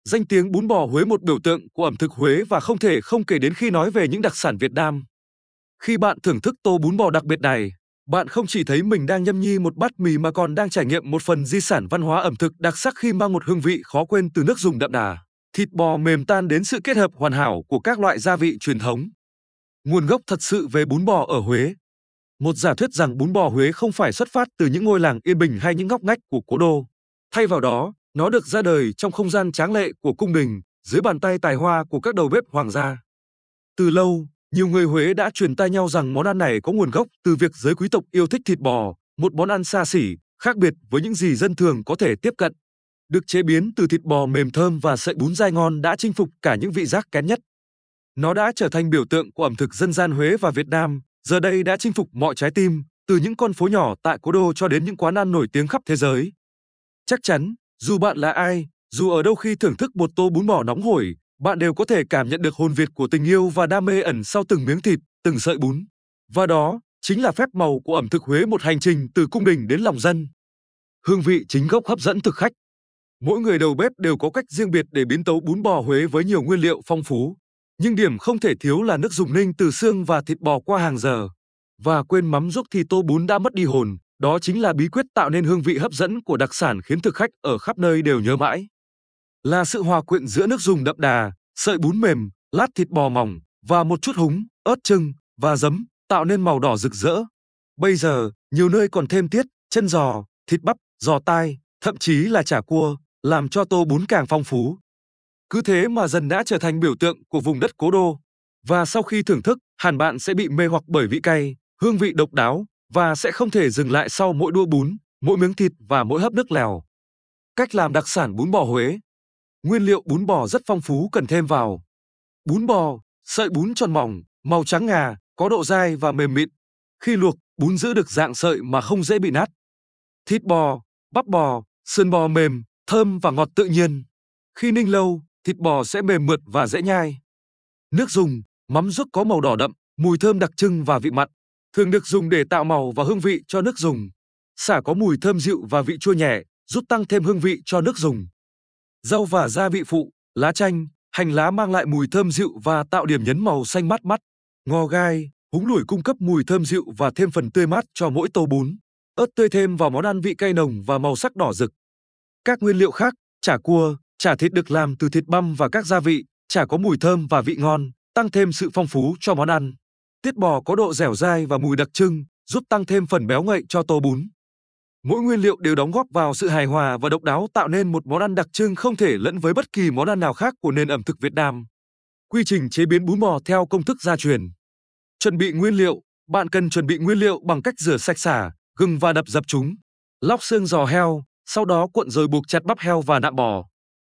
Danh tiếng bún bò Huế một biểu tượng của ẩm thực Huế và không thể không kể đến khi nói về những đặc sản Việt Nam. Khi bạn thưởng thức tô bún bò đặc biệt này, bạn không chỉ thấy mình đang nhâm nhi một bát mì mà còn đang trải nghiệm một phần di sản văn hóa ẩm thực đặc sắc khi mang một hương vị khó quên từ nước dùng đậm đà, thịt bò mềm tan đến sự kết hợp hoàn hảo của các loại gia vị truyền thống. Nguồn gốc thật sự về bún bò ở Huế. Một giả thuyết rằng bún bò Huế không phải xuất phát từ những ngôi làng yên bình hay những ngóc ngách của cố đô. Thay vào đó, nó được ra đời trong không gian tráng lệ của cung đình, dưới bàn tay tài hoa của các đầu bếp hoàng gia. Từ lâu, nhiều người Huế đã truyền tai nhau rằng món ăn này có nguồn gốc từ việc giới quý tộc yêu thích thịt bò, một món ăn xa xỉ, khác biệt với những gì dân thường có thể tiếp cận. Được chế biến từ thịt bò mềm thơm và sợi bún dai ngon đã chinh phục cả những vị giác kén nhất. Nó đã trở thành biểu tượng của ẩm thực dân gian Huế và Việt Nam, giờ đây đã chinh phục mọi trái tim, từ những con phố nhỏ tại cố đô cho đến những quán ăn nổi tiếng khắp thế giới. Chắc chắn, dù bạn là ai, dù ở đâu khi thưởng thức một tô bún bò nóng hổi, bạn đều có thể cảm nhận được hồn Việt của tình yêu và đam mê ẩn sau từng miếng thịt, từng sợi bún. Và đó chính là phép màu của ẩm thực Huế, một hành trình từ cung đình đến lòng dân. Hương vị chính gốc hấp dẫn thực khách. Mỗi người đầu bếp đều có cách riêng biệt để biến tấu bún bò Huế với nhiều nguyên liệu phong phú. Nhưng điểm không thể thiếu là nước dùng ninh từ xương và thịt bò qua hàng giờ. Và quên mắm ruốc thì tô bún đã mất đi hồn, đó chính là bí quyết tạo nên hương vị hấp dẫn của đặc sản khiến thực khách ở khắp nơi đều nhớ mãi. Là sự hòa quyện giữa nước dùng đậm đà, sợi bún mềm, lát thịt bò mỏng và một chút húng, ớt chưng và giấm tạo nên màu đỏ rực rỡ. Bây giờ, nhiều nơi còn thêm tiết, chân giò, thịt bắp, giò tai, thậm chí là chả cua, làm cho tô bún càng phong phú. Cứ thế mà dần đã trở thành biểu tượng của vùng đất cố đô. Và sau khi thưởng thức, hẳn bạn sẽ bị mê hoặc bởi vị cay, hương vị độc đáo và sẽ không thể dừng lại sau mỗi đũa bún, mỗi miếng thịt và mỗi hớp nước lèo. Cách làm đặc sản bún bò Huế. Nguyên liệu bún bò rất phong phú cần thêm vào. Bún bò, sợi bún tròn mỏng, màu trắng ngà, có độ dai và mềm mịn. Khi luộc, bún giữ được dạng sợi mà không dễ bị nát. Thịt bò, bắp bò, sườn bò mềm, thơm và ngọt tự nhiên. Khi ninh lâu, thịt bò sẽ mềm mượt và dễ nhai. Nước dùng, mắm ruốc có màu đỏ đậm, mùi thơm đặc trưng và vị mặn, thường được dùng để tạo màu và hương vị cho nước dùng. Sả có mùi thơm dịu và vị chua nhẹ, giúp tăng thêm hương vị cho nước dùng. Rau và gia vị phụ, lá chanh, hành lá mang lại mùi thơm dịu và tạo điểm nhấn màu xanh mát mắt. Ngò gai, húng lủi cung cấp mùi thơm dịu và thêm phần tươi mát cho mỗi tô bún. Ớt tươi thêm vào món ăn vị cay nồng và màu sắc đỏ rực. Các nguyên liệu khác, chả cua, chả thịt được làm từ thịt băm và các gia vị, chả có mùi thơm và vị ngon, tăng thêm sự phong phú cho món ăn. Tiết bò có độ dẻo dai và mùi đặc trưng, giúp tăng thêm phần béo ngậy cho tô bún. Mỗi nguyên liệu đều đóng góp vào sự hài hòa và độc đáo tạo nên một món ăn đặc trưng không thể lẫn với bất kỳ món ăn nào khác của nền ẩm thực Việt Nam. Quy trình chế biến bún bò theo công thức gia truyền. Chuẩn bị nguyên liệu, bạn cần chuẩn bị nguyên liệu bằng cách rửa sạch sả, gừng và đập dập chúng. Lóc xương giò heo, sau đó cuộn rồi buộc chặt bắp heo và nạm bò.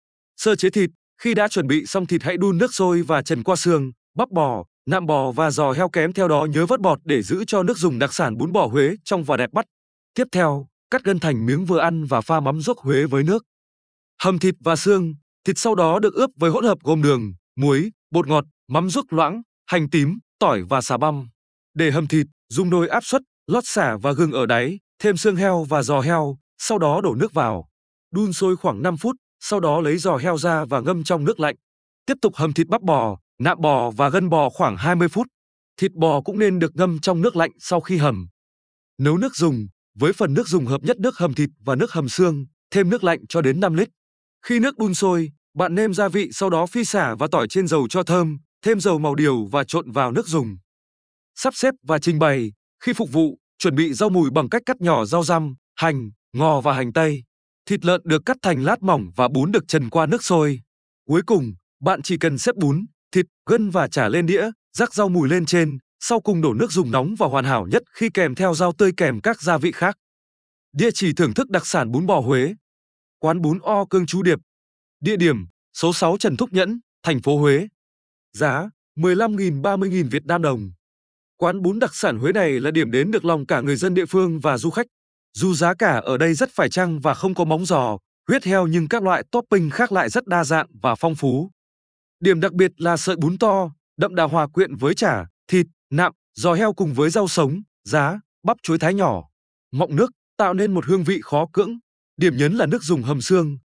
Sơ chế thịt, khi đã chuẩn bị xong thịt hãy đun nước sôi và trần qua xương, bắp bò, nạm bò và giò heo, kèm theo đó nhớ vớt bọt để giữ cho nước dùng đặc sản bún bò Huế trong và đẹp mắt. Tiếp theo, cắt gân thành miếng vừa ăn và pha mắm ruốc Huế với nước. Hầm thịt và xương, thịt sau đó được ướp với hỗn hợp gồm đường, muối, bột ngọt, mắm ruốc loãng, hành tím, tỏi và xà băm. Để hầm thịt, dùng nồi áp suất, lót sả và gừng ở đáy, thêm xương heo và giò heo, sau đó đổ nước vào. Đun sôi khoảng 5 phút, sau đó lấy giò heo ra và ngâm trong nước lạnh. Tiếp tục hầm thịt bắp bò, nạm bò và gân bò khoảng 20 phút. Thịt bò cũng nên được ngâm trong nước lạnh sau khi hầm. Nấu nước dùng, với phần nước dùng hợp nhất nước hầm thịt và nước hầm xương, thêm nước lạnh cho đến 5 lít. Khi nước đun sôi, bạn nêm gia vị, sau đó phi sả và tỏi trên dầu cho thơm, thêm dầu màu điều và trộn vào nước dùng. Sắp xếp và trình bày, khi phục vụ, chuẩn bị rau mùi bằng cách cắt nhỏ rau răm, hành, ngò và hành tây. Thịt lợn được cắt thành lát mỏng và bún được trần qua nước sôi. Cuối cùng, bạn chỉ cần xếp bún, thịt, gân và chả lên đĩa, rắc rau mùi lên trên, sau cùng đổ nước dùng nóng và hoàn hảo nhất khi kèm theo rau tươi kèm các gia vị khác. Địa chỉ thưởng thức đặc sản bún bò Huế. Quán bún O Cương Chú Điệp. Địa điểm: số 6 Trần Thúc Nhẫn, thành phố Huế. Giá: 15.000 30.000 Việt Nam đồng. Quán bún đặc sản Huế này là điểm đến được lòng cả người dân địa phương và du khách. Dù giá cả ở đây rất phải chăng và không có móng giò, huyết heo, nhưng các loại topping khác lại rất đa dạng và phong phú. Điểm đặc biệt là sợi bún to, đậm đà hòa quyện với chả, thịt, nạm, giò heo cùng với rau sống, giá, bắp chuối thái nhỏ, mọng nước, tạo nên một hương vị khó cưỡng. Điểm nhấn là nước dùng hầm xương,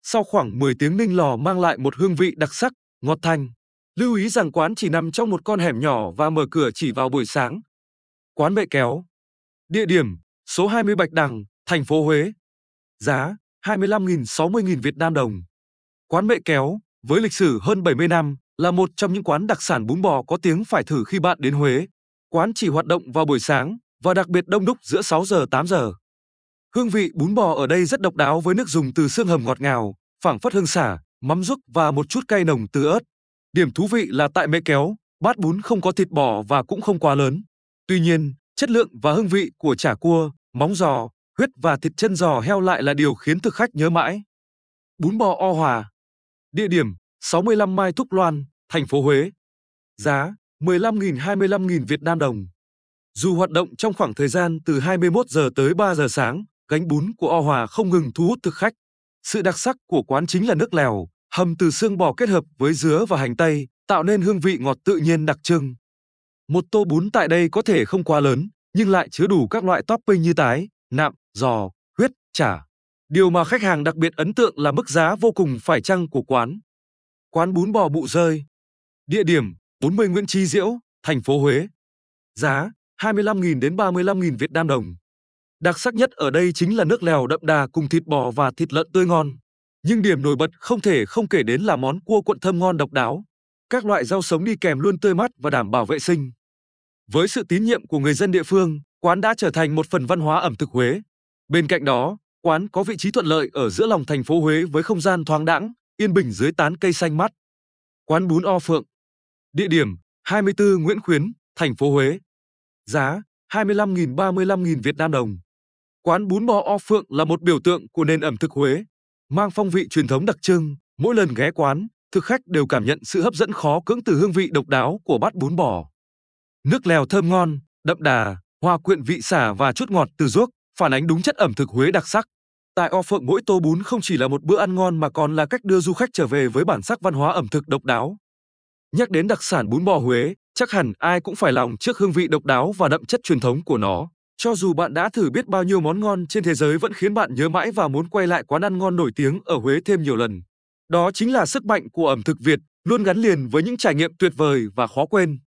Sau khoảng 10 tiếng ninh lò mang lại một hương vị đặc sắc, ngọt thanh. Lưu ý rằng quán chỉ nằm trong một con hẻm nhỏ và mở cửa chỉ vào buổi sáng. Quán Mẹ Kéo. Địa điểm: số 20 Bạch Đằng, thành phố Huế. Giá: 25.000-60.000 Việt Nam đồng. Quán Mẹ Kéo, với lịch sử hơn 70 năm, là một trong những quán đặc sản bún bò có tiếng phải thử khi bạn đến Huế. Quán chỉ hoạt động vào buổi sáng và đặc biệt đông đúc giữa 6 giờ 8 giờ. Hương vị bún bò ở đây rất độc đáo với nước dùng từ xương hầm ngọt ngào, phảng phất hương xả, mắm ruốc và một chút cay nồng từ ớt. Điểm thú vị là tại Mẹ Kéo, bát bún không có thịt bò và cũng không quá lớn. Tuy nhiên, chất lượng và hương vị của chả cua, móng giò, huyết và thịt chân giò heo lại là điều khiến thực khách nhớ mãi. Bún bò O Hòa. Địa điểm: 65 Mai Thúc Loan, thành phố Huế. Giá: 15.000-25.000 Việt Nam đồng. Dù hoạt động trong khoảng thời gian từ 21 giờ tới 3 giờ sáng, gánh bún của O Hòa không ngừng thu hút thực khách. Sự đặc sắc của quán chính là nước lèo, hầm từ xương bò kết hợp với dứa và hành tây, tạo nên hương vị ngọt tự nhiên đặc trưng. Một tô bún tại đây có thể không quá lớn, nhưng lại chứa đủ các loại topping như tái, nạm, giò, huyết, chả. Điều mà khách hàng đặc biệt ấn tượng là mức giá vô cùng phải chăng của quán. Quán bún bò Bụ Rơi. Địa điểm: 40 Nguyễn Chí Diễu, thành phố Huế. Giá: 25.000 đến 35.000 Việt Nam đồng. Đặc sắc nhất ở đây chính là nước lèo đậm đà cùng thịt bò và thịt lợn tươi ngon. Nhưng điểm nổi bật không thể không kể đến là món cua cuộn thơm ngon độc đáo. Các loại rau sống đi kèm luôn tươi mát và đảm bảo vệ sinh. Với sự tín nhiệm của người dân địa phương, quán đã trở thành một phần văn hóa ẩm thực Huế. Bên cạnh đó, quán có vị trí thuận lợi ở giữa lòng thành phố Huế với không gian thoáng đãng, yên bình dưới tán cây xanh mát. Quán bún O Phượng. Địa điểm: 24 Nguyễn Khuyến, thành phố Huế. Giá: 25.000-35.000 Việt Nam đồng. Quán bún bò O Phượng là một biểu tượng của nền ẩm thực Huế, mang phong vị truyền thống đặc trưng. Mỗi lần ghé quán, thực khách đều cảm nhận sự hấp dẫn khó cưỡng từ hương vị độc đáo của bát bún bò. Nước lèo thơm ngon, đậm đà, hòa quyện vị xả và chút ngọt từ ruốc, phản ánh đúng chất ẩm thực Huế đặc sắc. Tại O Phượng, mỗi tô bún không chỉ là một bữa ăn ngon mà còn là cách đưa du khách trở về với bản sắc văn hóa ẩm thực độc đáo. Nhắc đến đặc sản bún bò Huế, chắc hẳn ai cũng phải lòng trước hương vị độc đáo và đậm chất truyền thống của nó. Cho dù bạn đã thử biết bao nhiêu món ngon trên thế giới vẫn khiến bạn nhớ mãi và muốn quay lại quán ăn ngon nổi tiếng ở Huế thêm nhiều lần. Đó chính là sức mạnh của ẩm thực Việt, luôn gắn liền với những trải nghiệm tuyệt vời và khó quên.